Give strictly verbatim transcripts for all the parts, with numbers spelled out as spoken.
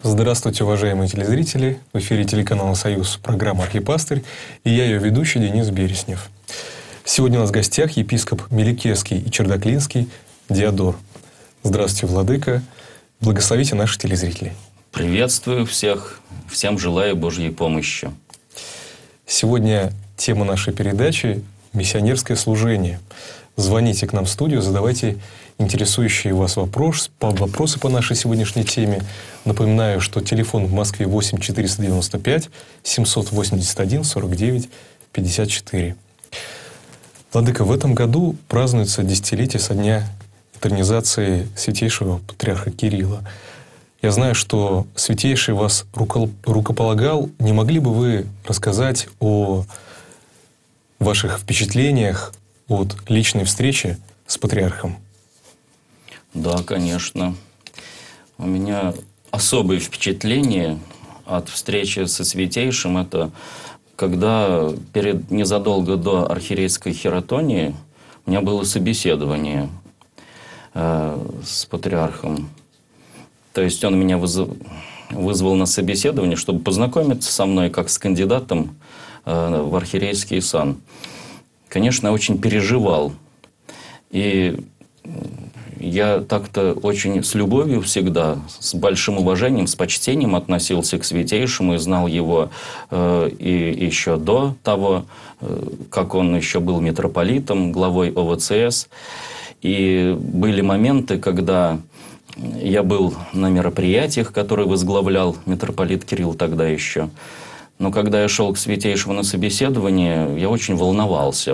Здравствуйте, уважаемые телезрители! В эфире телеканала «Союз» программа «Архипастырь» и я, ее ведущий Денис Береснев. Сегодня у нас в гостях епископ Меликерский и Чердаклинский Диодор. Здравствуйте, владыка! Благословите наших телезрителей. Приветствую всех, всем желаю Божьей помощи. Сегодня тема нашей передачи – миссионерское служение. Звоните к нам в студию, задавайте интересующие вас вопрос, вопросы по нашей сегодняшней теме. Напоминаю, что телефон в Москве восемь четыреста девяносто пять семьсот восемьдесят один сорок девять пятьдесят четыре. Владыка, в этом году празднуется десятилетие со дня интронизации святейшего патриарха Кирилла. Я знаю, что святейший вас рукополагал. Не могли бы вы рассказать о ваших впечатлениях от личной встречи с патриархом? Да, конечно. У меня особые впечатления от встречи со святейшим. Это когда перед, незадолго до архиерейской хератонии у меня было собеседование э, с патриархом. То есть он меня вызов, вызвал на собеседование, чтобы познакомиться со мной как с кандидатом э, в архиерейский сан. Конечно, я очень переживал. И я так-то очень с любовью всегда, с большим уважением, с почтением относился к святейшему и знал его э, и еще до того, э, как он еще был митрополитом, главой О В Ц С. И были моменты, когда я был на мероприятиях, которые возглавлял митрополит Кирилл тогда еще. Но когда я шел к святейшему на собеседование, я очень волновался.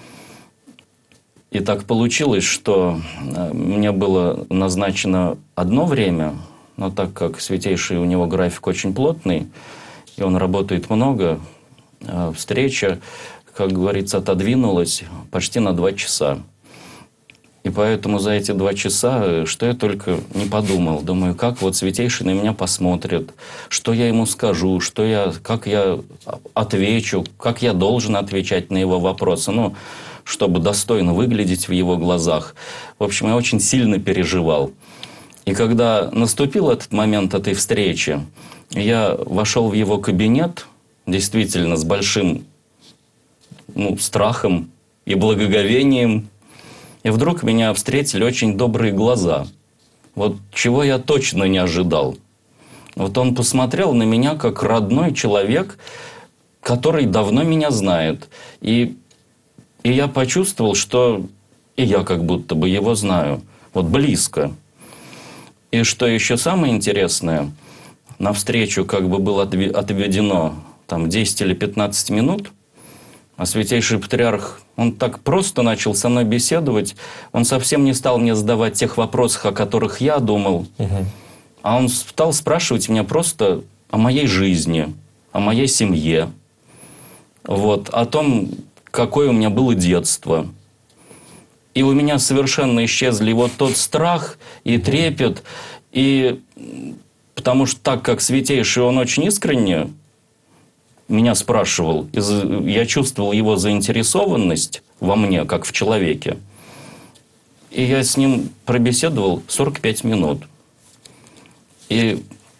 И так получилось, что мне было назначено одно время, но так как святейший, у него график очень плотный, и он работает много, встреча, как говорится, отодвинулась почти на два часа. И поэтому за эти два часа, что я только не подумал, думаю, как вот святейший на меня посмотрит, что я ему скажу, что я, как я отвечу, как я должен отвечать на его вопросы. Ну, чтобы достойно выглядеть в его глазах. В общем, я очень сильно переживал. И когда наступил этот момент этой встречи, я вошел в его кабинет, действительно, с большим ну, страхом и благоговением. И вдруг меня встретили очень добрые глаза. Вот чего я точно не ожидал. Вот он посмотрел на меня как родной человек, который давно меня знает. И И я почувствовал, что и я как будто бы его знаю, вот близко. И что еще самое интересное, навстречу как бы было отведено там десять или пятнадцать минут, а святейший патриарх, он так просто начал со мной беседовать, он совсем не стал мне задавать тех вопросов, о которых я думал, угу. А он стал спрашивать меня просто о моей жизни, о моей семье, вот, о том, какое у меня было детство. И у меня совершенно исчезли вот тот страх и трепет. И потому что так как святейший, он очень искренне меня спрашивал, я чувствовал его заинтересованность во мне, как в человеке. И я с ним пробеседовал сорок пять минут. И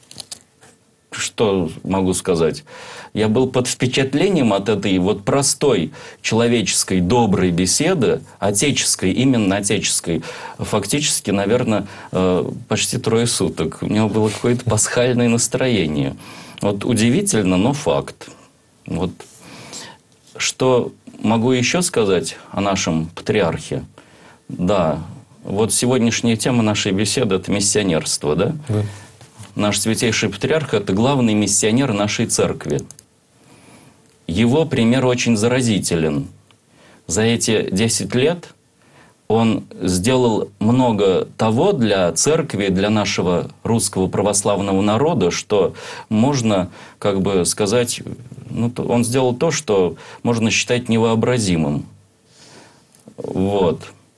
что могу сказать? Я был под впечатлением от этой вот простой человеческой доброй беседы, отеческой, именно отеческой, фактически, наверное, почти трое суток. У меня было какое-то пасхальное настроение. Вот удивительно, но факт. Вот. Что могу еще сказать о нашем патриархе? Да, вот сегодняшняя тема нашей беседы – это миссионерство, да? Да. Наш святейший патриарх – это главный миссионер нашей церкви. Его пример очень заразителен. За эти десять лет он сделал много того для церкви, для нашего русского православного народа, что можно, как бы сказать, ну, он сделал то, что можно считать невообразимым. Вот.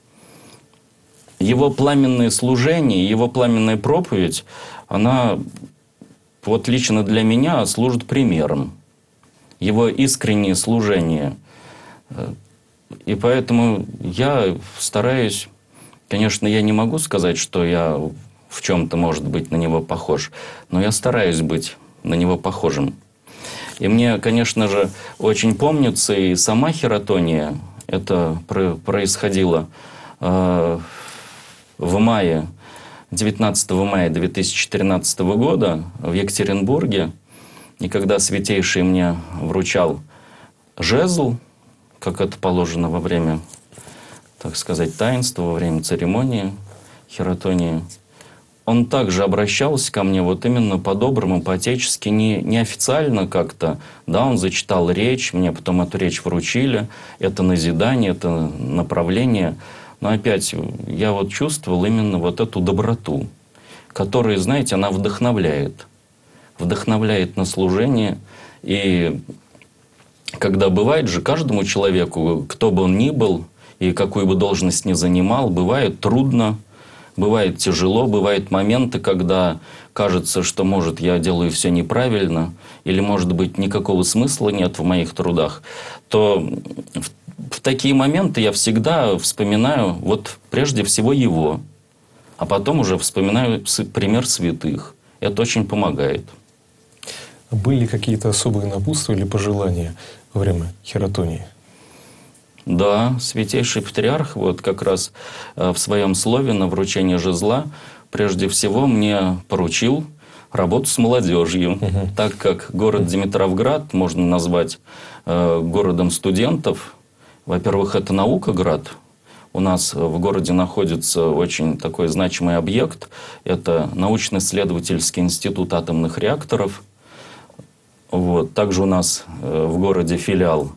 Его пламенное служение, его пламенная проповедь, она вот лично для меня служит примером. Его искреннее служение. И поэтому я стараюсь, конечно, я не могу сказать, что я в чем-то, может быть, на него похож, но я стараюсь быть на него похожим. И мне, конечно же, очень помнится и сама хиротония. Это происходило э, в мае, девятнадцатого мая две тысячи тринадцатого года в Екатеринбурге. И когда Святейший мне вручал жезл, как это положено во время, так сказать, таинства, во время церемонии хиротонии, он также обращался ко мне вот именно по-доброму, по-отечески, не, не официально как-то. Да, он зачитал речь, мне потом эту речь вручили. Это назидание, это направление. Но опять я вот чувствовал именно вот эту доброту, которая, знаете, она вдохновляет. Вдохновляет на служение. И когда бывает же каждому человеку, кто бы он ни был и какую бы должность ни занимал, бывает трудно. Бывает тяжело, бывают моменты, когда кажется, что, может, я делаю все неправильно, или, может быть, никакого смысла нет в моих трудах, то в, в такие моменты я всегда вспоминаю, вот прежде всего его, а потом уже вспоминаю пример святых. Это очень помогает. Были какие-то особые напутствия или пожелания во время хиротонии? Да, Святейший Патриарх вот как раз в своем слове на вручение жезла прежде всего мне поручил работу с молодежью, угу. Так как город Димитровград можно назвать э, городом студентов. Во-первых, это наукоград. У нас в городе находится очень такой значимый объект. Это научно-исследовательский институт атомных реакторов. Вот. Также у нас э, в городе филиал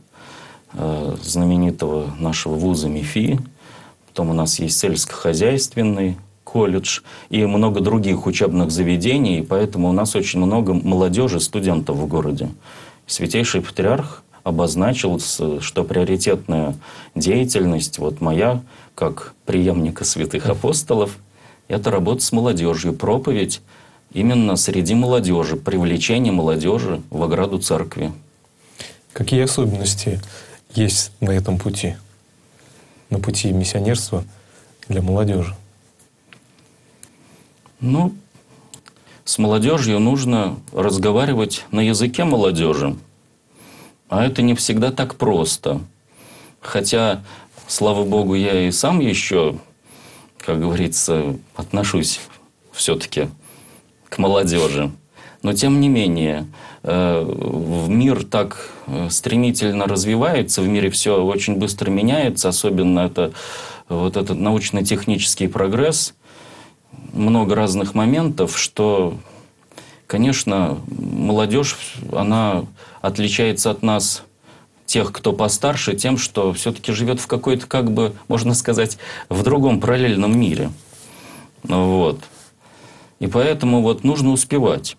знаменитого нашего вуза МИФИ. Потом у нас есть сельскохозяйственный колледж и много других учебных заведений. И поэтому у нас очень много молодежи, студентов в городе. Святейший Патриарх обозначил, что приоритетная деятельность, вот моя, как преемника святых апостолов, это работа с молодежью, проповедь именно среди молодежи, привлечение молодежи в ограду церкви. Какие особенности есть на этом пути, на пути миссионерства для молодежи? Ну, с молодежью нужно разговаривать на языке молодежи. А это не всегда так просто. Хотя, слава Богу, я и сам еще, как говорится, отношусь все-таки к молодежи. Но тем не менее, в мир так стремительно развивается, в мире все очень быстро меняется, особенно это, вот этот научно-технический прогресс, много разных моментов, что, конечно, молодежь, она отличается от нас, тех, кто постарше, тем, что все-таки живет в какой-то, как бы, можно сказать, в другом параллельном мире. Вот. И поэтому вот нужно успевать,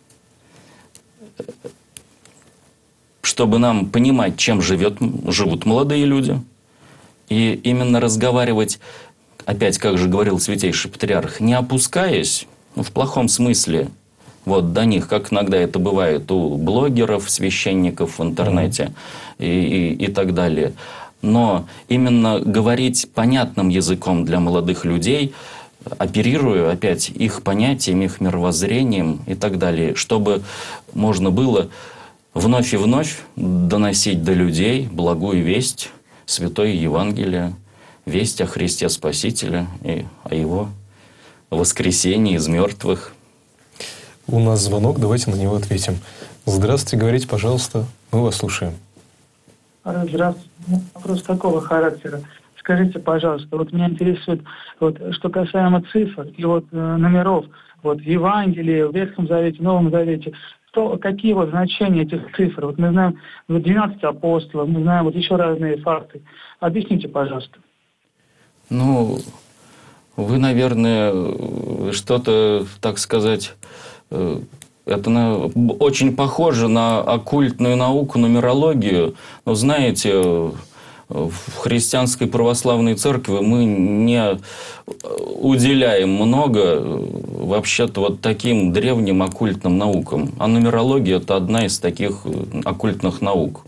чтобы нам понимать, чем живет, живут молодые люди. И именно разговаривать, опять, как же говорил Святейший Патриарх, не опускаясь, ну, в плохом смысле, вот до них, как иногда это бывает у блогеров, священников в интернете и, и, и так далее. Но именно говорить понятным языком для молодых людей, оперируя опять их понятиями, их мировоззрением и так далее, чтобы можно было вновь и вновь доносить до людей благую весть, Святое Евангелие, весть о Христе Спасителе и о Его воскресении из мертвых. У нас звонок, давайте на него ответим. Здравствуйте, говорите, пожалуйста, мы вас слушаем. Здравствуйте. Вопрос такого характера. Скажите, пожалуйста, вот меня интересует, вот, что касаемо цифр и вот э, номеров, вот в Евангелии, в Ветхом Завете, в Новом Завете, что, какие вот значения этих цифр? Вот мы знаем вот двенадцать апостолов, мы знаем вот еще разные факты. Объясните, пожалуйста. Ну, вы, наверное, что-то, так сказать, э, это на, очень похоже на оккультную науку, нумерологию. Но знаете, в христианской православной церкви мы не уделяем много вообще-то вот таким древним оккультным наукам. А нумерология – это одна из таких оккультных наук.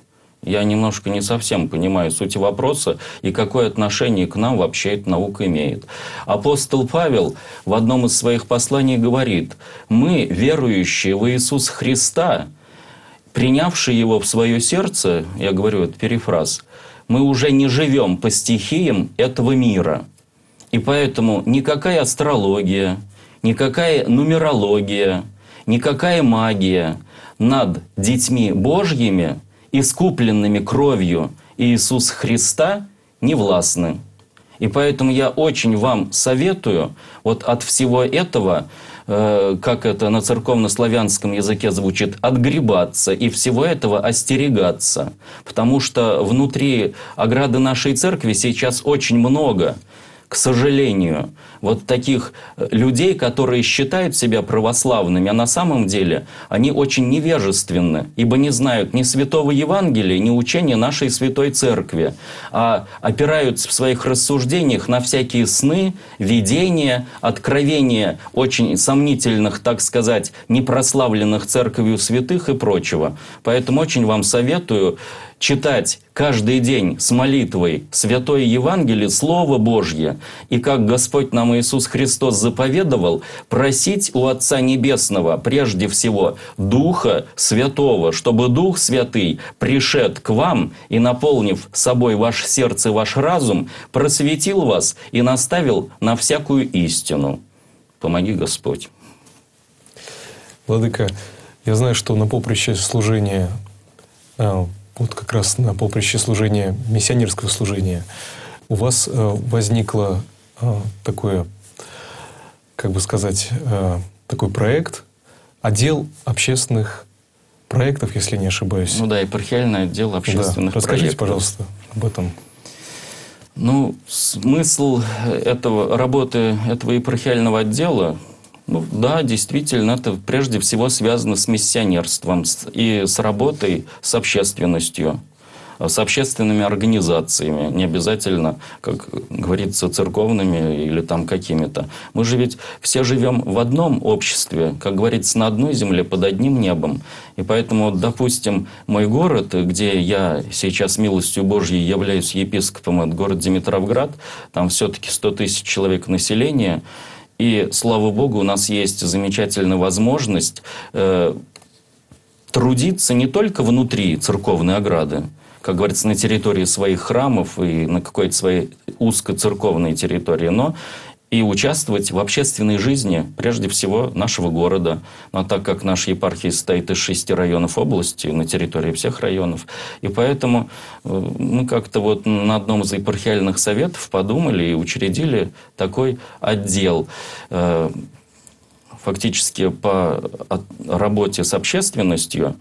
Я немножко не совсем понимаю суть вопроса и какое отношение к нам вообще эта наука имеет. Апостол Павел в одном из своих посланий говорит: мы, верующие в Иисуса Христа, принявшие Его в свое сердце, я говорю, это перефраз, мы уже не живем по стихиям этого мира. И поэтому никакая астрология, никакая нумерология, никакая магия над детьми Божьими, искупленными кровью Иисуса Христа, не властны. И поэтому я очень вам советую вот от всего этого, э, как это на церковно-славянском языке звучит, отгребаться и всего этого остерегаться. Потому что внутри ограды нашей церкви сейчас очень много, к сожалению, вот таких людей, которые считают себя православными, а на самом деле они очень невежественны, ибо не знают ни Святого Евангелия, ни учения нашей Святой Церкви, а опираются в своих рассуждениях на всякие сны, видения, откровения очень сомнительных, так сказать, непрославленных Церковью святых и прочего. Поэтому очень вам советую читать каждый день с молитвой Святое Евангелие, Слово Божье, и как Господь нам Иисус Христос заповедовал, просить у Отца Небесного прежде всего Духа Святого, чтобы Дух Святый пришед к вам и, наполнив собой ваше сердце и ваш разум, просветил вас и наставил на всякую истину. Помоги Господь. Владыка, я знаю, что на поприще служения, вот как раз на поприще служения, миссионерского служения, у вас возникло такое, как бы сказать, такой проект, отдел общественных проектов, если не ошибаюсь. Ну да, епархиальный отдел общественных да. Расскажите, проектов. пожалуйста, об этом. Ну, смысл этого, работы этого епархиального отдела, ну да, действительно, это прежде всего связано с миссионерством и с работой с общественностью, с общественными организациями, не обязательно, как говорится, церковными или там какими-то. Мы же ведь все живем в одном обществе, как говорится, на одной земле, под одним небом. И поэтому, допустим, мой город, где я сейчас милостью Божьей являюсь епископом, это город Димитровград, там все-таки сто тысяч человек населения, и, слава Богу, у нас есть замечательная возможность э, трудиться не только внутри церковной ограды, как говорится, на территории своих храмов и на какой-то своей узкоцерковной территории, но и участвовать в общественной жизни, прежде всего, нашего города. Но так как наша епархия состоит из шести районов области, на территории всех районов, и поэтому мы как-то вот на одном из епархиальных советов подумали и учредили такой отдел, фактически по работе с общественностью.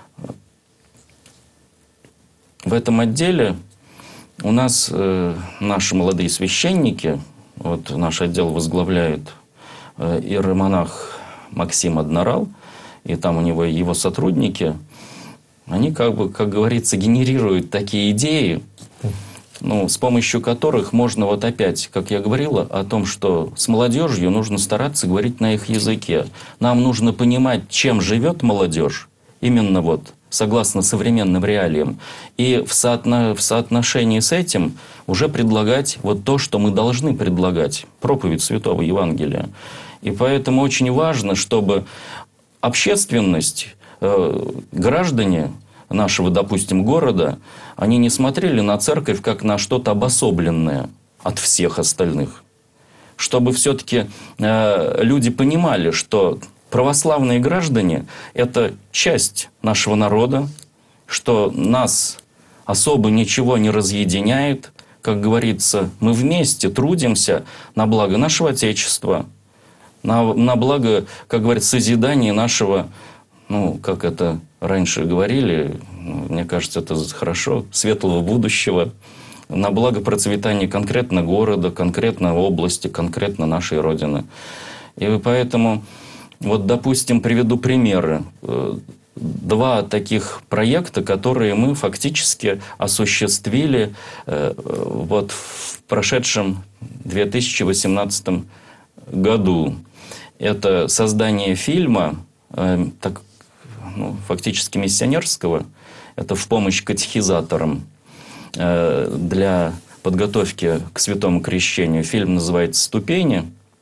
В этом отделе у нас э, наши молодые священники, вот наш отдел возглавляет э, иеромонах Максим Однорал, и там у него его сотрудники, они, как бы, как говорится, генерируют такие идеи, ну, с помощью которых можно вот опять, как я говорила, о том, что с молодежью нужно стараться говорить на их языке. Нам нужно понимать, чем живет молодежь, именно вот согласно современным реалиям, и в, соотно... в соотношении с этим уже предлагать вот то, что мы должны предлагать, проповедь Святого Евангелия. И поэтому очень важно, чтобы общественность, э, граждане нашего, допустим, города, они не смотрели на церковь как на что-то обособленное от всех остальных. Чтобы все-таки э, люди понимали, что православные граждане – это часть нашего народа, что нас особо ничего не разъединяет. Как говорится, мы вместе трудимся на благо нашего Отечества, на, на благо, как говорится, созидания нашего, ну, как это раньше говорили, мне кажется, это хорошо, светлого будущего, на благо процветания конкретно города, конкретно области, конкретно нашей Родины. И поэтому... Вот, допустим, приведу примеры. Два таких проекта, которые мы фактически осуществили вот в прошедшем две тысячи восемнадцатом году. Это создание фильма, так, ну, фактически миссионерского, Это в помощь катехизаторам для подготовки к святому крещению. Фильм называется «Ступени».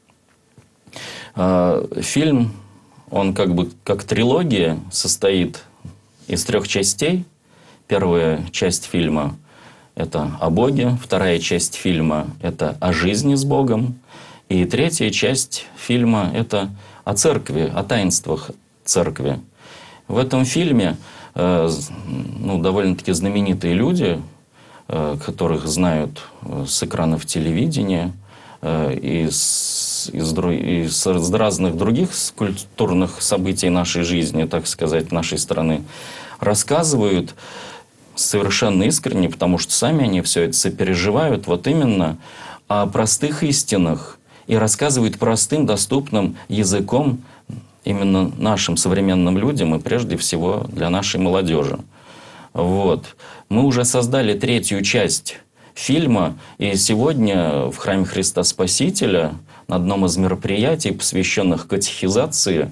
Фильм, он как бы как трилогия, состоит из трех частей. Первая часть фильма – это о Боге, вторая часть фильма – это о жизни с Богом, и третья часть фильма – это о церкви, о таинствах церкви. В этом фильме э, ну, довольно-таки знаменитые люди, э, которых знают с экранов телевидения, э, и, с, и, с, и с разных других культурных событий нашей жизни, так сказать, нашей страны, рассказывают совершенно искренне, потому что сами они все это сопереживают, вот именно о простых истинах, и рассказывают простым, доступным языком именно нашим современным людям и прежде всего для нашей молодежи. Вот. Мы уже создали третью часть фильма, и сегодня в Храме Христа Спасителя на одном из мероприятий, посвященных катехизации,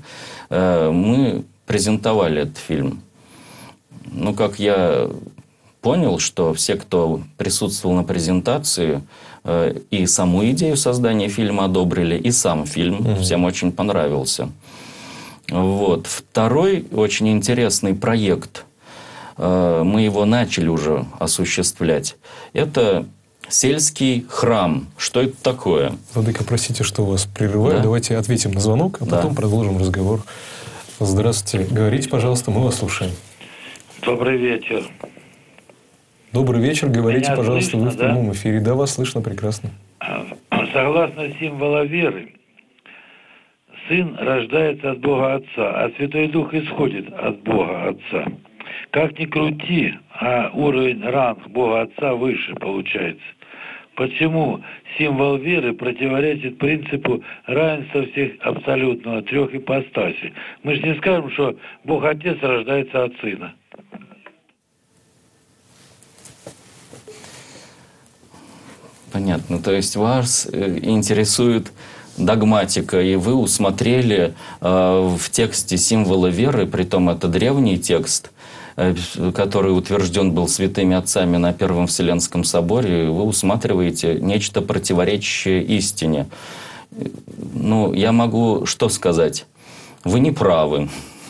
мы презентовали этот фильм. Ну, как я понял, что все, кто присутствовал на презентации, и саму идею создания фильма одобрили, и сам фильм mm-hmm. всем очень понравился. Вот. Второй очень интересный проект, мы его начали уже осуществлять, это сельский храм. Что это такое? Владыка, простите, что вас прерываю. Да? Давайте ответим на звонок, а потом да. продолжим разговор. Здравствуйте. Говорите, пожалуйста, мы вас слушаем. Добрый вечер. Добрый вечер. Говорите, Меня пожалуйста, слышно, вы в прямом да? эфире. Да, вас слышно прекрасно. Согласно символу веры, Сын рождается от Бога Отца, а Святой Дух исходит от Бога Отца. Как ни крути, а уровень, ранг Бога Отца выше получается. Почему символ веры противоречит принципу равенства всех абсолютного трех ипостасей? Мы же не скажем, что Бог Отец рождается от Сына. Понятно. То есть вас интересует догматика, и вы усмотрели э, в тексте символа веры, притом это древний текст, э, который утвержден был святыми отцами на Первом Вселенском соборе, вы усматриваете нечто противоречащее истине. Ну, я могу что сказать? Вы не правы.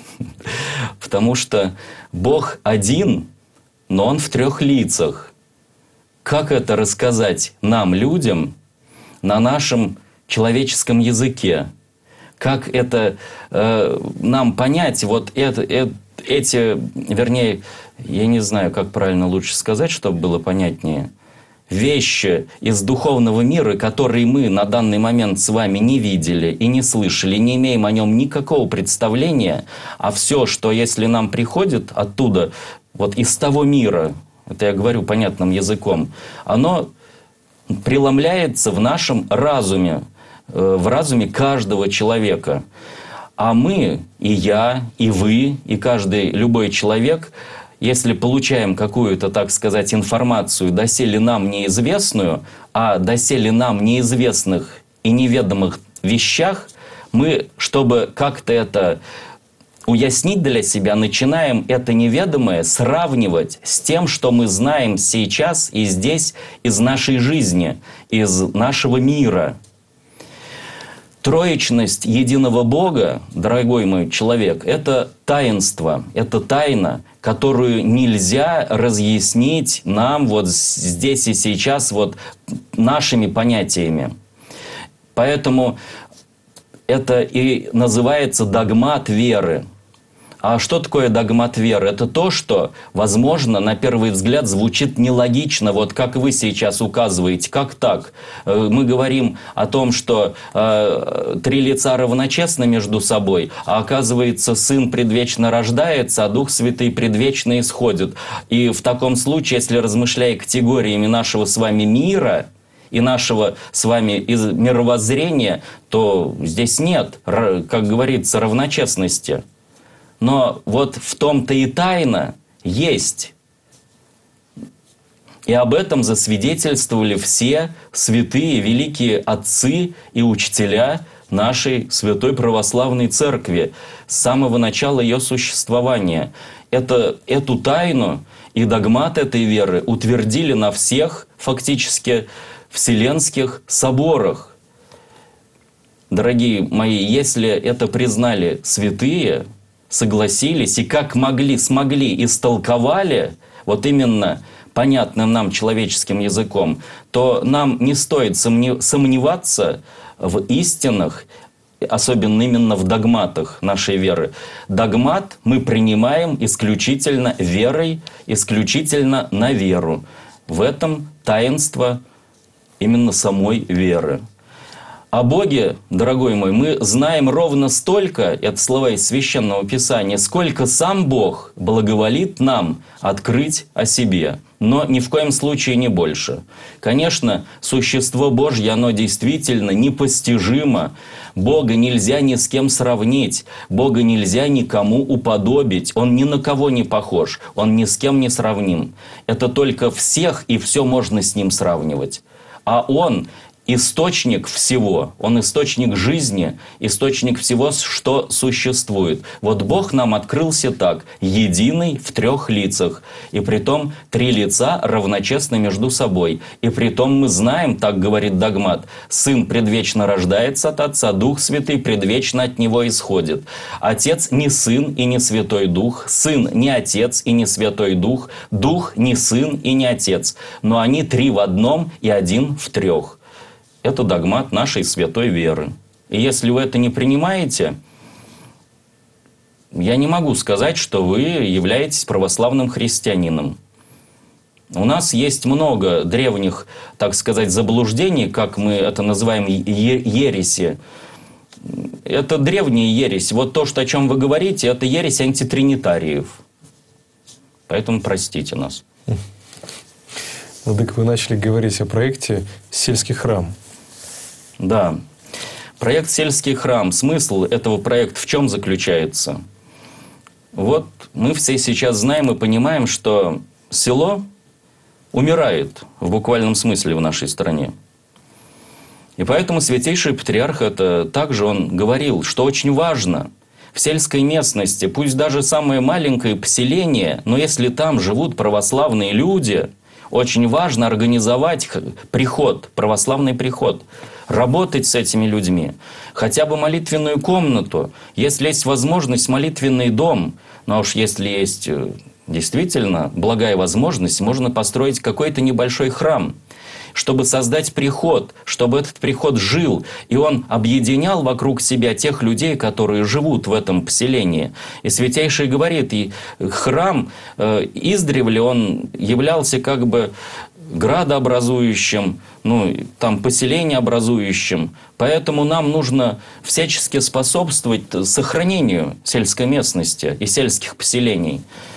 Потому что Бог один, но Он в трех лицах. Как это рассказать нам, людям, на нашем человеческом языке? Как это э, нам понять, вот это, э, эти, вернее, я не знаю, как правильно лучше сказать, чтобы было понятнее, вещи из духовного мира, которые мы на данный момент с вами не видели и не слышали, не имеем о нем никакого представления, а все, что если нам приходит оттуда, вот из того мира, это я говорю понятным языком, оно преломляется в нашем разуме, в разуме каждого человека. А мы, и я, и вы, и каждый, любой человек, если получаем какую-то, так сказать, информацию, доселе нам неизвестную, а доселе нам неизвестных и неведомых вещах, мы, чтобы как-то это уяснить для себя, начинаем это неведомое сравнивать с тем, что мы знаем сейчас и здесь из нашей жизни, из нашего мира. Троечность единого Бога, дорогой мой человек, это таинство, это тайна, которую нельзя разъяснить нам вот здесь и сейчас вот нашими понятиями. Поэтому это и называется догмат веры. А что такое догмат веры? Это то, что, возможно, на первый взгляд звучит нелогично, вот как вы сейчас указываете. Как так? Мы говорим о том, что э, три лица равночестны между собой, а оказывается, Сын предвечно рождается, а Дух Святый предвечно исходит. И в таком случае, если размышляя категориями нашего с вами мира и нашего с вами из мировоззрения, то здесь нет, как говорится, равночестности. Но вот в том-то и тайна есть. И об этом засвидетельствовали все святые, великие отцы и учителя нашей Святой Православной Церкви с самого начала ее существования. это, эту тайну и догмат этой веры утвердили на всех фактически вселенских соборах. Дорогие мои, если это признали святые, согласились и как могли, смогли, истолковали, вот именно понятным нам человеческим языком, то нам не стоит сомневаться в истинах, особенно именно в догматах нашей веры. Догмат мы принимаем исключительно верой, исключительно на веру. В этом таинство именно самой веры. О Боге, дорогой мой, мы знаем ровно столько, это слова из Священного Писания, сколько сам Бог благоволит нам открыть о себе, но ни в коем случае не больше. Конечно, существо Божье, оно действительно непостижимо. Бога нельзя ни с кем сравнить, Бога нельзя никому уподобить, Он ни на кого не похож, Он ни с кем не сравним. Это только всех и все можно с Ним сравнивать. А Он источник всего, Он источник жизни, источник всего, что существует. Вот Бог нам открылся так, единый в трех лицах, и притом три лица равночестны между собой. И притом мы знаем, так говорит догмат, Сын предвечно рождается от Отца, Дух Святый предвечно от Него исходит. Отец не Сын и не Святой Дух, Сын не Отец и не Святой Дух, Дух не Сын и не Отец, но они три в одном и один в трех. Это догмат нашей святой веры. И если вы это не принимаете, я не могу сказать, что вы являетесь православным христианином. У нас есть много древних, так сказать, заблуждений, как мы это называем, ереси. Это древняя ересь. Вот то, что, о чем вы говорите, это ересь антитринитариев. Поэтому простите нас. Владыка, вы начали говорить о проекте «Сельский храм». Да. Проект «Сельский храм». Смысл этого проекта в чем заключается? Вот мы все сейчас знаем и понимаем, что село умирает в буквальном смысле в нашей стране. И поэтому Святейший Патриарх это также он говорил, что очень важно в сельской местности, пусть даже самое маленькое поселение, но если там живут православные люди, очень важно организовать приход, православный приход, работать с этими людьми, хотя бы молитвенную комнату, если есть возможность, молитвенный дом, но уж если есть действительно благая возможность, можно построить какой-то небольшой храм, чтобы создать приход, чтобы этот приход жил, и он объединял вокруг себя тех людей, которые живут в этом поселении. И Святейший говорит, и храм э, издревле он являлся как бы градообразующим, ну, там, поселениеобразующим. Поэтому нам нужно всячески способствовать сохранению сельской местности и сельских поселений.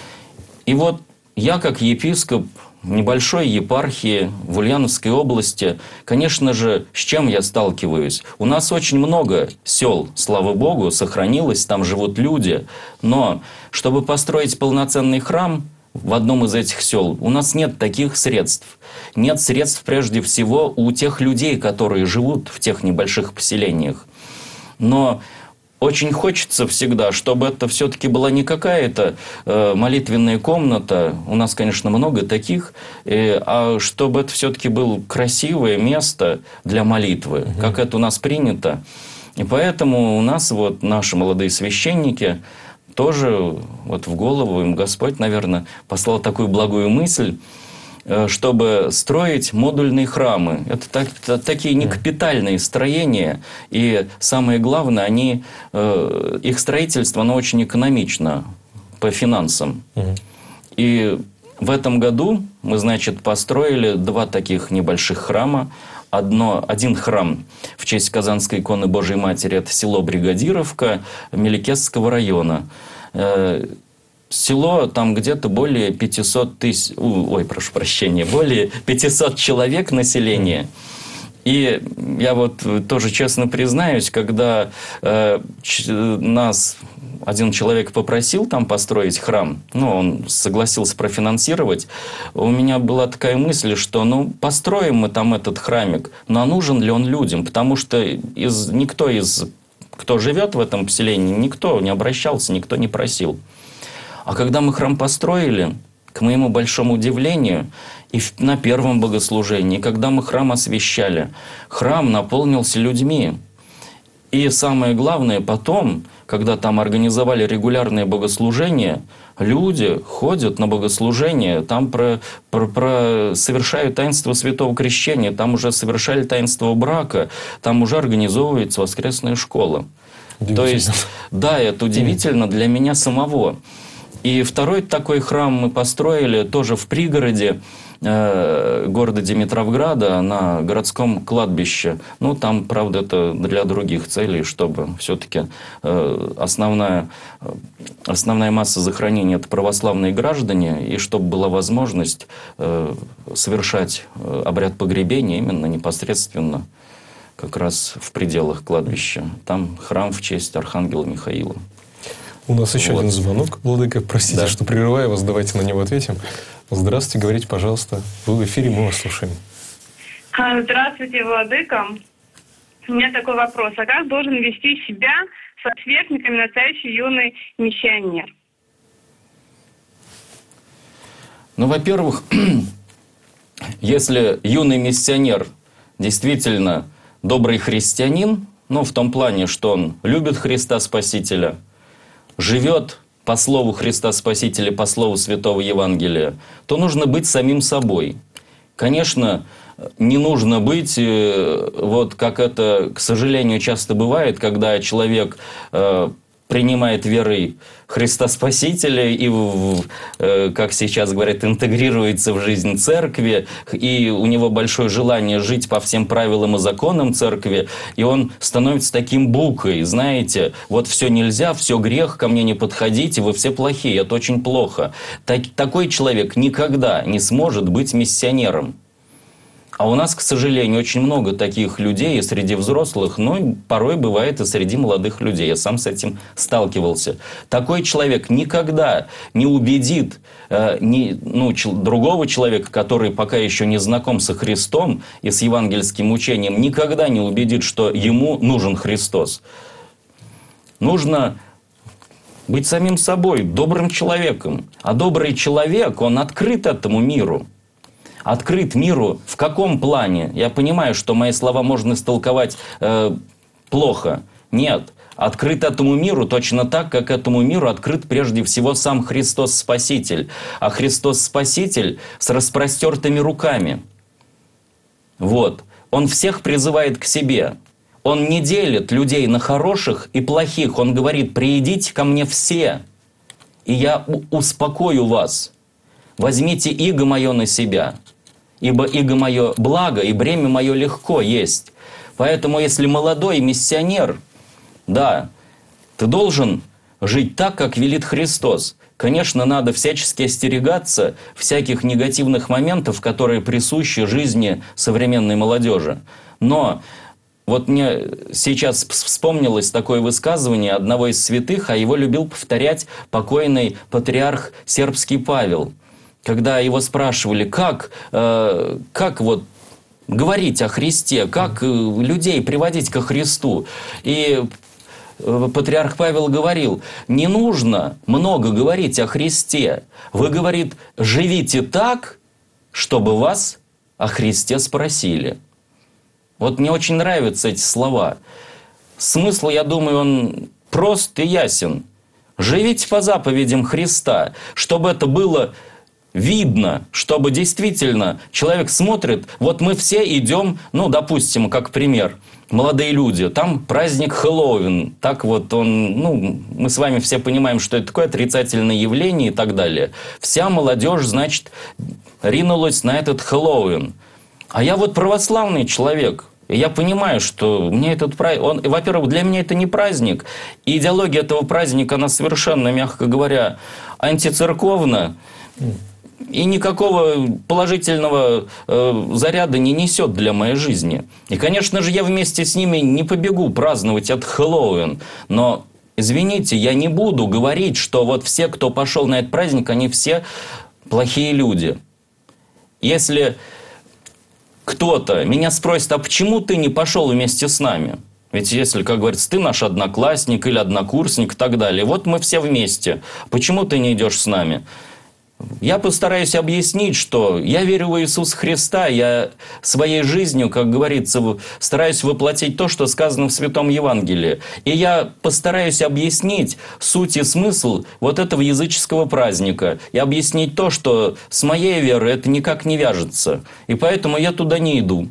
И вот я, как епископ небольшой епархии в Ульяновской области, конечно же, с чем я сталкиваюсь? У нас очень много сел, слава Богу, сохранилось, там живут люди. Но чтобы построить полноценный храм в одном из этих сел, у нас нет таких средств. Нет средств прежде всего у тех людей, которые живут в тех небольших поселениях. Но очень хочется всегда, чтобы это все-таки была не какая-то э, молитвенная комната, у нас, конечно, много таких, э, а чтобы это все-таки было красивое место для молитвы, угу. как это у нас принято. И поэтому у нас вот наши молодые священники тоже вот в голову им Господь, наверное, послал такую благую мысль, чтобы строить модульные храмы. Это так, такие некапитальные строения, и самое главное, они, их строительство, оно очень экономично по финансам. Mm-hmm. И в этом году мы, значит, построили два таких небольших храма. Одно, один храм в честь Казанской иконы Божией Матери, это село Бригадировка Меликесского района. Село, там где-то более пятисот тысяч, ой, прошу прощения, более пятисот человек населения. И я вот тоже честно признаюсь, когда э, ч, нас один человек попросил там построить храм, ну, он согласился профинансировать, у меня была такая мысль, что, ну, построим мы там этот храмик, но нужен ли он людям? Потому что из, никто из, кто живет в этом поселении, никто не обращался, никто не просил. А когда мы храм построили, к моему большому удивлению, и на первом богослужении, когда мы храм освящали, храм наполнился людьми. И самое главное, потом, когда там организовали регулярные богослужения, люди ходят на богослужения, там про, про, про совершают таинство святого крещения, там уже совершали таинство брака, там уже организовывается воскресная школа. То есть, да, это удивительно для меня самого. И второй такой храм мы построили тоже в пригороде э, города Димитровграда на городском кладбище. Ну, там, правда, это для других целей, чтобы все-таки э, основная, основная масса захоронения – это православные граждане, и чтобы была возможность э, совершать обряд погребения именно непосредственно как раз в пределах кладбища. Там храм в честь архангела Михаила. У нас еще Вот. один звонок, владыка. Простите, Да. что прерываю вас, давайте на него ответим. Здравствуйте, говорите, пожалуйста. Вы в эфире, мы вас слушаем. Здравствуйте, владыка. У меня такой вопрос. А как должен вести себя со сверстниками настоящий юный миссионер? Ну, во-первых, если юный миссионер действительно добрый христианин, ну, в том плане, что он любит Христа Спасителя, живет по слову Христа Спасителя, по слову Святого Евангелия, то нужно быть самим собой. Конечно, не нужно быть, вот как это, к сожалению, часто бывает, когда человек э, принимает верой Христа Спасителя и, э, как сейчас говорят, интегрируется в жизнь церкви, и у него большое желание жить по всем правилам и законам церкви, и он становится таким букой, знаете, вот все нельзя, все грех, ко мне не подходите, вы все плохие, это очень плохо. Так, такой человек никогда не сможет быть миссионером. А у нас, к сожалению, очень много таких людей и среди взрослых, но порой бывает и среди молодых людей. Я сам с этим сталкивался. Такой человек никогда не убедит э, ни, ну, ч, другого человека, который пока еще не знаком со Христом и с евангельским учением, никогда не убедит, что ему нужен Христос. Нужно быть самим собой, добрым человеком. А добрый человек, он открыт этому миру. Открыт миру в каком плане? Я понимаю, что мои слова можно истолковать э, плохо. Нет. Открыт этому миру точно так, как этому миру открыт прежде всего сам Христос Спаситель. А Христос Спаситель с распростертыми руками. Вот. Он всех призывает к себе. Он не делит людей на хороших и плохих. Он говорит: «Приидите ко мне все, и я успокою вас. Возьмите иго мое на себя». Ибо иго мое благо, и бремя мое легко есть. Поэтому, если молодой миссионер, да, ты должен жить так, как велит Христос. Конечно, надо всячески остерегаться всяких негативных моментов, которые присущи жизни современной молодежи. Но вот мне сейчас вспомнилось такое высказывание одного из святых, а его любил повторять покойный патриарх сербский Павел. Когда его спрашивали, как, э, как вот говорить о Христе, как э, людей приводить ко Христу. И э, патриарх Павел говорил: не нужно много говорить о Христе. Вы, говорит, живите так, чтобы вас о Христе спросили. Вот мне очень нравятся эти слова. Смысл, я думаю, он прост и ясен. Живите по заповедям Христа, чтобы это было видно, чтобы действительно человек смотрит, вот мы все идем, ну, допустим, как пример, молодые люди, там праздник Хэллоуин, так вот он, ну, мы с вами все понимаем, что это такое отрицательное явление и так далее. Вся молодежь, значит, ринулась на этот Хэллоуин. А я вот православный человек, и я понимаю, что мне этот праздник, во-первых, для меня это не праздник, и идеология этого праздника, она совершенно, мягко говоря, антицерковна, и никакого положительного э, заряда не несет для моей жизни. И, конечно же, я вместе с ними не побегу праздновать этот Хэллоуин. Но, извините, я не буду говорить, что вот все, кто пошел на этот праздник, они все плохие люди. Если кто-то меня спросит: а почему ты не пошел вместе с нами? Ведь если, как говорится, ты наш одноклассник или однокурсник и так далее, вот мы все вместе, почему ты не идешь с нами? Я постараюсь объяснить, что я верю в Иисуса Христа, я своей жизнью, как говорится, стараюсь воплотить то, что сказано в Святом Евангелии. И я постараюсь объяснить суть и смысл вот этого языческого праздника. И объяснить то, что с моей верой это никак не вяжется. И поэтому я туда не иду.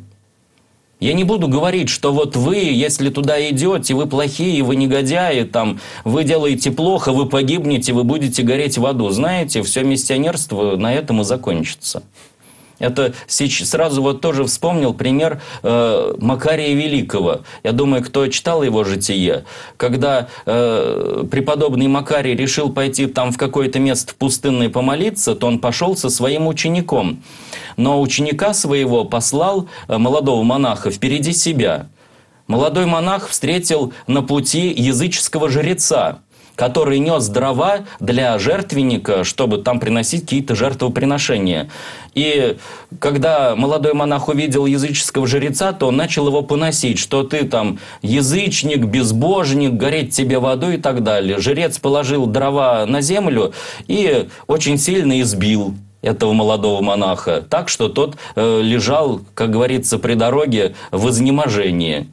Я не буду говорить, что вот вы, если туда идете, вы плохие, вы негодяи, там, вы делаете плохо, вы погибнете, вы будете гореть в аду. Знаете, все миссионерство на этом и закончится. Это сразу вот тоже вспомнил пример э, Макария Великого. Я думаю, кто читал его житие, когда э, преподобный Макарий решил пойти там в какое-то место пустынное помолиться, то он пошел со своим учеником. Но ученика своего послал, э, молодого монаха, впереди себя. Молодой монах встретил на пути языческого жреца, который нес дрова для жертвенника, чтобы там приносить какие-то жертвоприношения. И когда молодой монах увидел языческого жреца, то он начал его поносить, что ты там язычник, безбожник, гореть тебе водой и так далее. Жрец положил дрова на землю и очень сильно избил этого молодого монаха, так что тот э, лежал, как говорится, при дороге в изнеможении.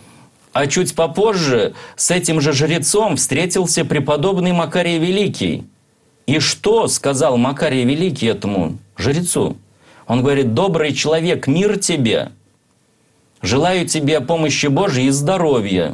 А чуть попозже с этим же жрецом встретился преподобный Макарий Великий. И что сказал Макарий Великий этому жрецу? Он говорит: добрый человек, мир тебе, желаю тебе помощи Божьей и здоровья.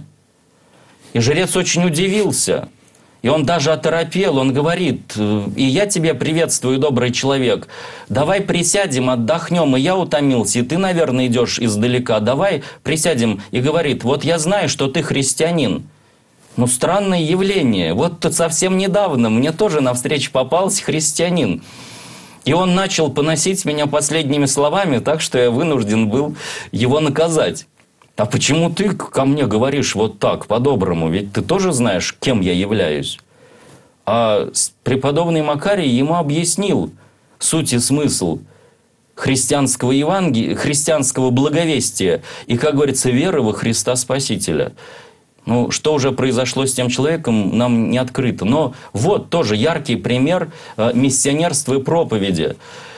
И жрец очень удивился. И он даже оторопел, он говорит: и я тебя приветствую, добрый человек, давай присядем, отдохнем, и я утомился, и ты, наверное, идешь издалека, давай присядем. И говорит: вот я знаю, что ты христианин. Ну, странное явление, вот тут совсем недавно мне тоже навстречу попался христианин. И он начал поносить меня последними словами, так что я вынужден был его наказать. А почему ты ко мне говоришь вот так, по-доброму? Ведь ты тоже знаешь, кем я являюсь. А преподобный Макарий ему объяснил суть и смысл христианского Евангелия, христианского благовестия и, как говорится, веры во Христа Спасителя. Ну, что уже произошло с тем человеком, нам не открыто. Но вот тоже яркий пример миссионерства и проповеди.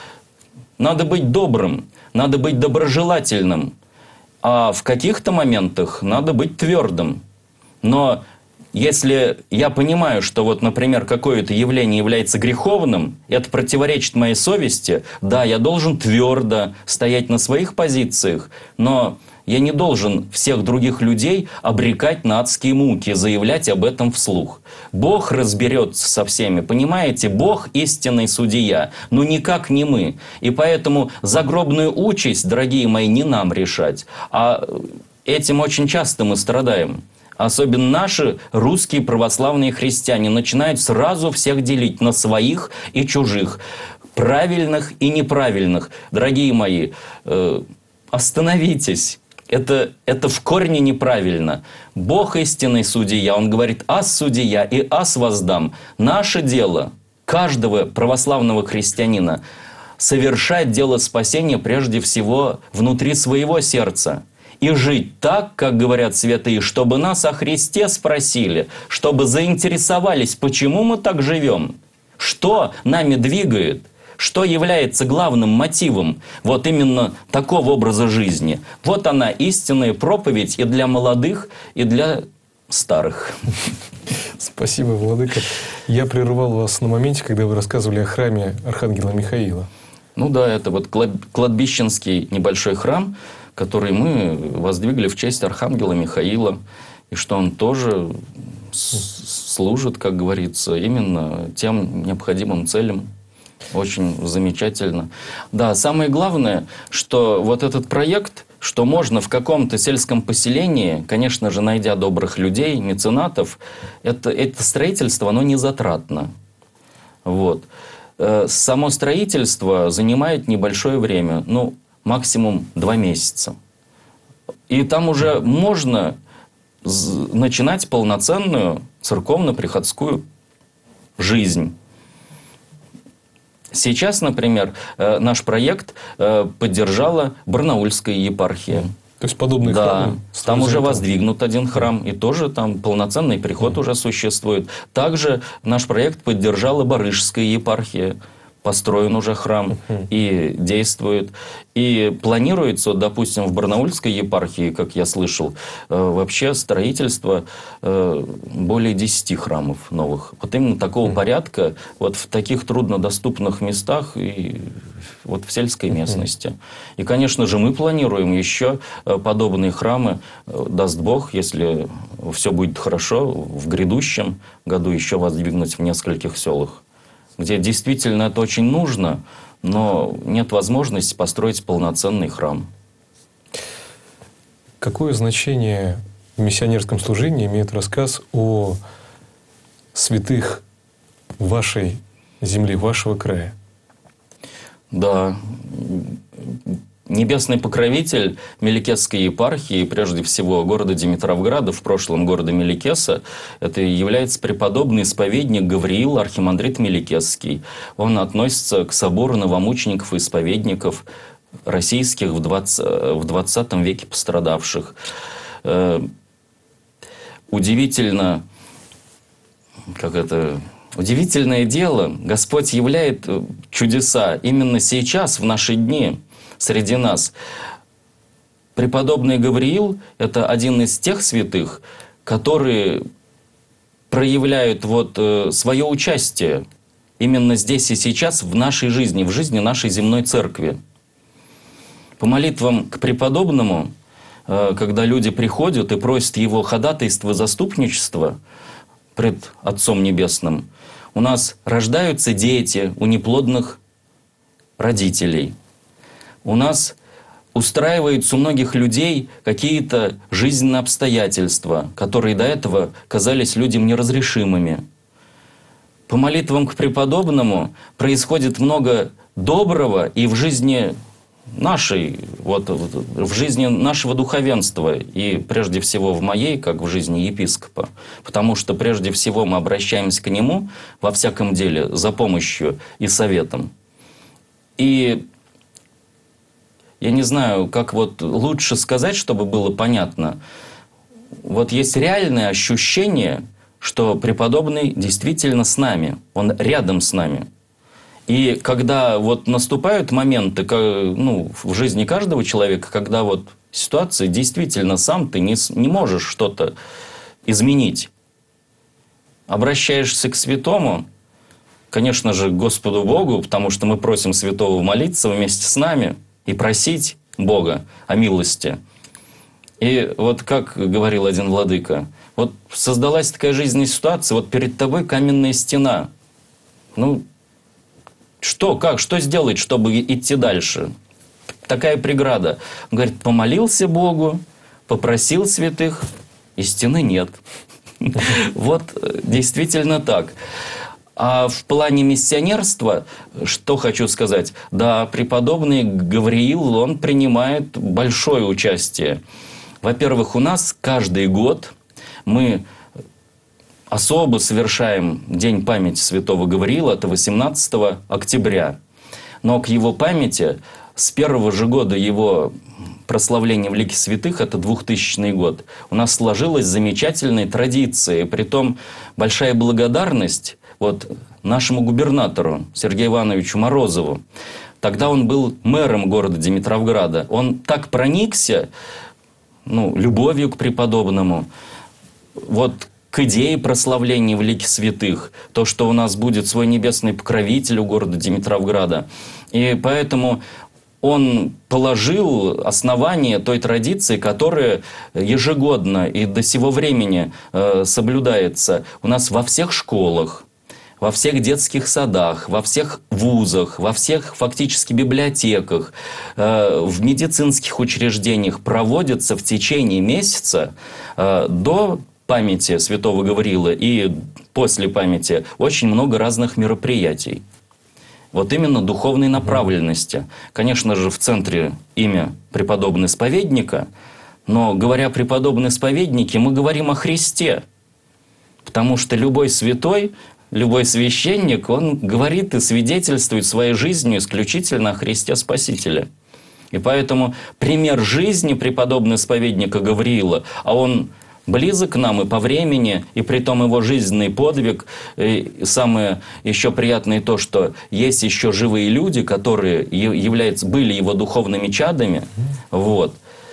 Надо быть добрым, надо быть доброжелательным. А в каких-то моментах надо быть твердым. Но если я понимаю, что вот, например, какое-то явление является греховным, это противоречит моей совести, да, я должен твердо стоять на своих позициях, но я не должен всех других людей обрекать на адские муки, заявлять об этом вслух. Бог разберется со всеми, понимаете? Бог истинный судья, но никак не мы. И поэтому загробную участь, дорогие мои, не нам решать, а этим очень часто мы страдаем. Особенно наши русские православные христиане начинают сразу всех делить на своих и чужих, правильных и неправильных. Дорогие мои, э, остановитесь. Это, это в корне неправильно. Бог истинный судья. Он говорит: ас судья и ас воздам. Наше дело, каждого православного христианина, совершать дело спасения прежде всего внутри своего сердца. И жить так, как говорят святые, чтобы нас о Христе спросили, чтобы заинтересовались, почему мы так живем, что нами двигает. Что является главным мотивом вот именно такого образа жизни? Вот она, истинная проповедь и для молодых, и для старых. Спасибо, владыка. Я прервал вас на моменте, когда вы рассказывали о храме Архангела Михаила. Ну да, это вот кладбищенский небольшой храм, который мы воздвигли в честь Архангела Михаила. И что он тоже служит, как говорится, именно тем необходимым целям. Очень замечательно. Да, самое главное, что вот этот проект, что можно в каком-то сельском поселении, конечно же, найдя добрых людей, меценатов, это, это строительство, оно не затратно. Вот. Само строительство занимает небольшое время, ну, максимум два месяца. И там уже можно начинать полноценную церковно-приходскую жизнь. Сейчас, например, наш проект поддержала Барнаульская епархия. То есть подобные да, храмы? там уже воздвигнут один храм, и тоже там полноценный приход mm. уже существует. Также наш проект поддержала Барышская епархия. Построен уже храм uh-huh. и действует. И планируется, допустим, в Барнаульской епархии, как я слышал, вообще строительство более десяти храмов новых. Вот именно такого uh-huh. порядка, вот в таких труднодоступных местах и вот в сельской uh-huh. местности. И, конечно же, мы планируем еще подобные храмы, даст Бог, если все будет хорошо, в грядущем году еще воздвигнуть в нескольких селах, где действительно это очень нужно, но нет возможности построить полноценный храм. Какое значение в миссионерском служении имеет рассказ о святых вашей земли, вашего края? Да. Небесный покровитель Меликесской епархии, прежде всего города Димитровграда, в прошлом города Меликеса, это является преподобный исповедник Гавриил, архимандрит Меликесский. Он относится к собору новомучеников и исповедников российских в двадцатом веке пострадавших. Удивительно, как это... Удивительное дело, Господь являет чудеса именно сейчас, в наши дни, среди нас. Преподобный Гавриил – это один из тех святых, которые проявляют вот свое участие именно здесь и сейчас в нашей жизни, в жизни нашей земной церкви. По молитвам к преподобному, когда люди приходят и просят его ходатайства, заступничества пред Отцом Небесным, у нас рождаются дети у неплодных родителей. У нас устраиваются у многих людей какие-то жизненные обстоятельства, которые до этого казались людям неразрешимыми. По молитвам к преподобному происходит много доброго и в жизни нашей, вот, в жизни нашего духовенства, и прежде всего в моей, как в жизни епископа. Потому что прежде всего мы обращаемся к нему во всяком деле за помощью и советом. И я не знаю, как вот лучше сказать, чтобы было понятно. Вот есть реальное ощущение, что преподобный действительно с нами, он рядом с нами. И когда вот наступают моменты, ну, в жизни каждого человека, когда вот ситуация действительно сам ты не, не можешь что-то изменить, обращаешься к святому, конечно же, к Господу Богу, потому что мы просим святого молиться вместе с нами и просить Бога о милости. И вот как говорил один владыка, вот создалась такая жизненная ситуация, вот перед тобой каменная стена. Ну, что, как, что сделать, чтобы идти дальше? Такая преграда. Он говорит, помолился Богу, попросил святых, и стены нет. Вот действительно так. А в плане миссионерства, что хочу сказать, да, преподобный Гавриил, он принимает большое участие. Во-первых, у нас каждый год мы особо совершаем День памяти святого Гавриила, это восемнадцатого октября. Но к его памяти с первого же года его прославления в лике святых, это двухтысячный год, у нас сложилась замечательная традиция. Притом большая благодарность вот нашему губернатору Сергею Ивановичу Морозову. Тогда он был мэром города Димитровграда. Он так проникся, ну, любовью к преподобному, вот к идее прославления в лике святых, то, что у нас будет свой небесный покровитель у города Димитровграда. И поэтому он положил основание той традиции, которая ежегодно и до сего времени э, соблюдается у нас во всех школах, во всех детских садах, во всех вузах, во всех фактически библиотеках, э, в медицинских учреждениях проводится в течение месяца э, до памяти святого Гавриила и после памяти очень много разных мероприятий. Вот именно духовной направленности. Конечно же, в центре имя преподобного исповедника, но говоря преподобные исповедники, мы говорим о Христе. Потому что любой святой, любой священник, он говорит и свидетельствует своей жизнью исключительно о Христе Спасителе. И поэтому пример жизни преподобного исповедника Гавриила, а он близок к нам и по времени, и при том его жизненный подвиг. И самое еще приятное то, что есть еще живые люди, которые являются, были его духовными чадами. Вот.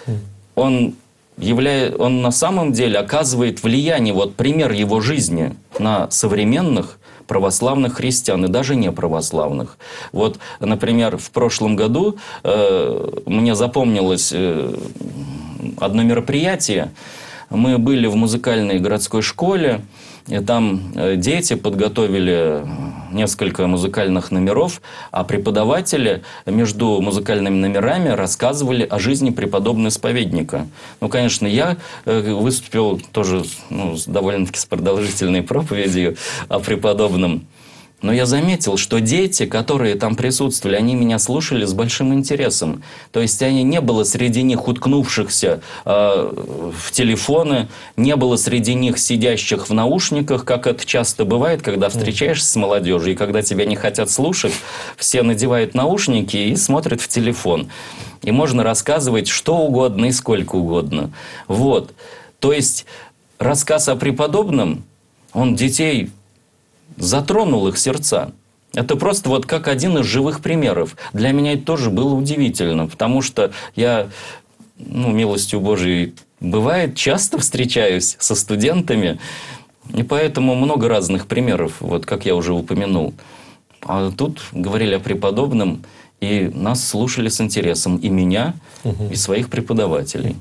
Он, являет, он на самом деле оказывает влияние, вот пример его жизни на современных православных христиан и даже не православных. Вот, например, в прошлом году э, мне запомнилось э, одно мероприятие. Мы были в музыкальной городской школе, и там дети подготовили несколько музыкальных номеров, а преподаватели между музыкальными номерами рассказывали о жизни преподобного исповедника. Ну, конечно, я выступил тоже ну, довольно-таки с продолжительной проповедью о преподобном. Но я заметил, что дети, которые там присутствовали, они меня слушали с большим интересом. То есть они, не было среди них уткнувшихся э, в телефоны, не было среди них сидящих в наушниках, как это часто бывает, когда встречаешься с молодежью, и когда тебя не хотят слушать, все надевают наушники и смотрят в телефон. И можно рассказывать что угодно и сколько угодно. Вот. То есть рассказ о преподобном, он детей затронул их сердца. Это просто вот как один из живых примеров. Для меня это тоже было удивительно, потому что я, ну, милостью Божией, бывает, часто встречаюсь со студентами, и поэтому много разных примеров, вот как я уже упомянул. А тут говорили о преподобном, и нас слушали с интересом, и меня, угу. и своих преподавателей.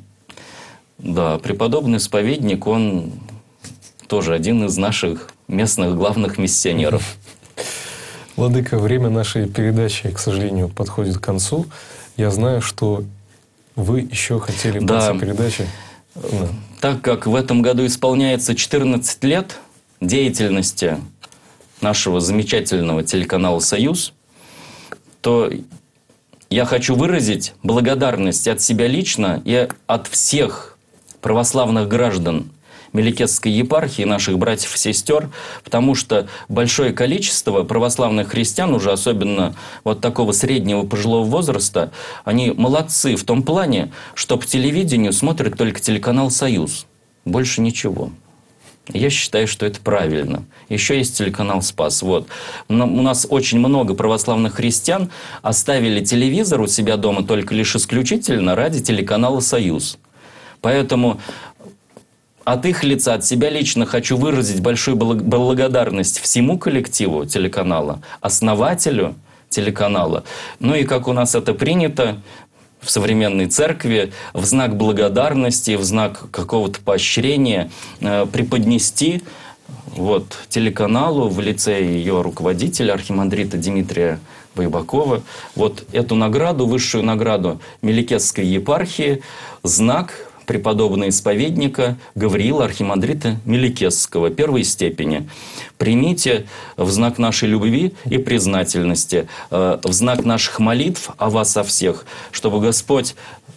Да, преподобный исповедник, он тоже один из наших местных главных миссионеров. Владыка, время нашей передачи, к сожалению, подходит к концу. Я знаю, что вы еще хотели в конце да. передачи. Да. Так как в этом году исполняется четырнадцать лет деятельности нашего замечательного телеканала «Союз», то я хочу выразить благодарность от себя лично и от всех православных граждан Меликесской епархии, наших братьев и сестер, потому что большое количество православных христиан, уже особенно вот такого среднего пожилого возраста, они молодцы в том плане, что по телевидению смотрят только телеканал «Союз». Больше ничего. Я считаю, что это правильно. Еще есть телеканал «Спас». Вот. Но у нас очень много православных христиан оставили телевизор у себя дома только лишь исключительно ради телеканала «Союз». Поэтому от их лица, от себя лично хочу выразить большую благодарность всему коллективу телеканала, основателю телеканала. Ну и как у нас это принято в современной церкви, в знак благодарности, в знак какого-то поощрения э, преподнести вот, телеканалу в лице ее руководителя, архимандрита Дмитрия Байбакова, вот эту награду, высшую награду Меликесской епархии, знак преподобного исповедника Гавриила, архимандрита Меликесского первой степени. Примите в знак нашей любви и признательности, в знак наших молитв о вас, о всех, чтобы Господь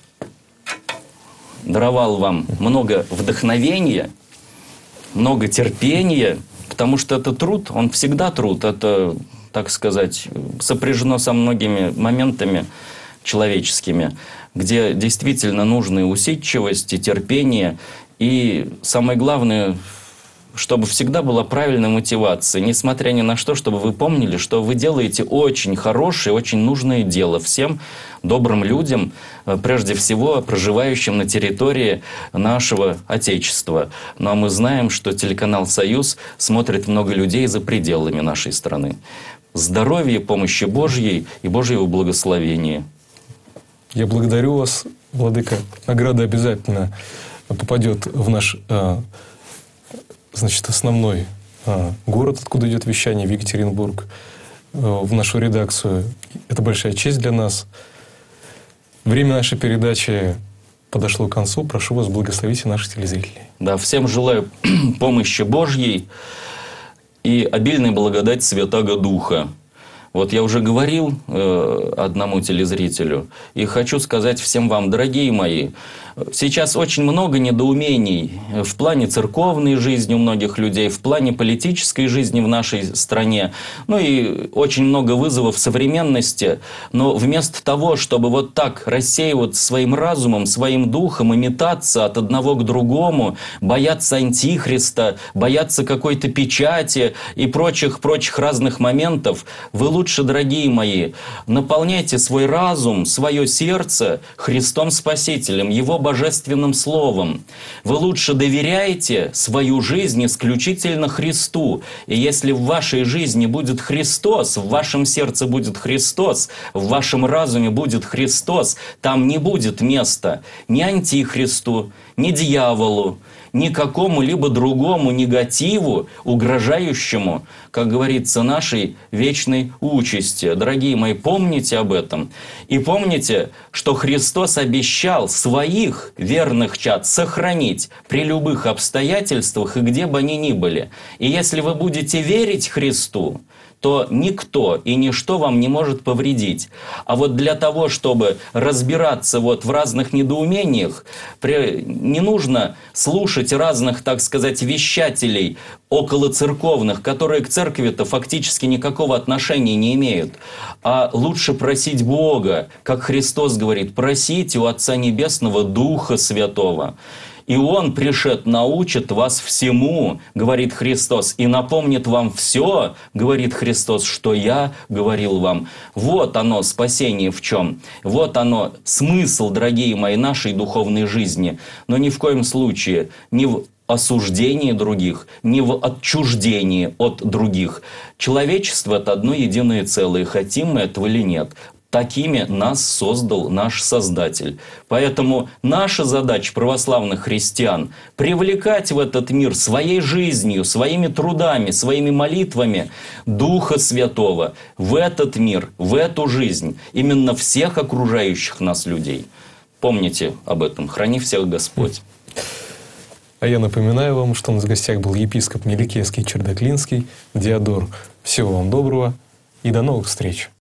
даровал вам много вдохновения, много терпения, потому что это труд, он всегда труд, это, так сказать, сопряжено со многими моментами человеческими, где действительно нужны усидчивость и терпение. И самое главное, чтобы всегда была правильная мотивация, несмотря ни на что, чтобы вы помнили, что вы делаете очень хорошее, очень нужное дело всем добрым людям, прежде всего проживающим на территории нашего Отечества. Ну а мы знаем, что телеканал «Союз» смотрит много людей за пределами нашей страны. Здоровья, помощи Божьей и Божьего благословения. Я благодарю вас, Владыка. Награда обязательно попадет в наш, значит, основной город, откуда идет вещание, в Екатеринбург, в нашу редакцию. Это большая честь для нас. Время нашей передачи подошло к концу. Прошу вас, благословите наших телезрителей. Да, всем желаю помощи Божьей и обильной благодати Святаго Духа. Вот я уже говорил э, одному телезрителю, и хочу сказать всем вам, дорогие мои, Сейчас очень много недоумений в плане церковной жизни у многих людей, в плане политической жизни в нашей стране, ну и очень много вызовов современности. Но вместо того, чтобы вот так рассеиваться своим разумом, своим духом и метаться от одного к другому, бояться антихриста, бояться какой-то печати и прочих-прочих разных моментов, вы лучше, дорогие мои, наполняйте свой разум, свое сердце Христом Спасителем, Его божественным словом. Вы лучше доверяете свою жизнь исключительно Христу. И если в вашей жизни будет Христос, в вашем сердце будет Христос, в вашем разуме будет Христос, там не будет места ни антихристу, ни дьяволу, ни какому-либо другому негативу, угрожающему, как говорится, нашей вечной участи. Дорогие мои, помните об этом. И помните, что Христос обещал своих верных чад сохранить при любых обстоятельствах и где бы они ни были. И если вы будете верить Христу, то никто и ничто вам не может повредить. А вот для того, чтобы разбираться вот в разных недоумениях, не нужно слушать разных, так сказать, вещателей околоцерковных, которые к церкви-то фактически никакого отношения не имеют. А лучше просить Бога, как Христос говорит, просите у Отца Небесного Духа Святого. И Он, пришед, научит вас всему, говорит Христос, и напомнит вам все, говорит Христос, что Я говорил вам. Вот оно, спасение в чем. Вот оно, смысл, дорогие мои, нашей духовной жизни. Но ни в коем случае не в осуждении других, не в отчуждении от других. Человечество – это одно единое целое, хотим мы этого или нет. Такими нас создал наш Создатель. Поэтому наша задача православных христиан – привлекать в этот мир своей жизнью, своими трудами, своими молитвами Духа Святого в этот мир, в эту жизнь, именно всех окружающих нас людей. Помните об этом. Храни всех Господь. А я напоминаю вам, что у нас в гостях был епископ Меликиевский Чердаклинский Диодор. Всего вам доброго и до новых встреч.